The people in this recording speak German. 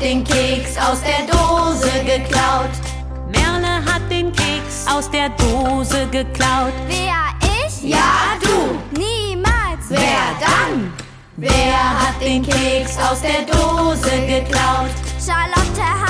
hat den Keks aus der Dose geklaut. Merle hat den Keks aus der Dose geklaut. Wer, ich? Ja, du. Niemals. Wer dann? Wer hat den Keks aus der Dose geklaut? Charlotte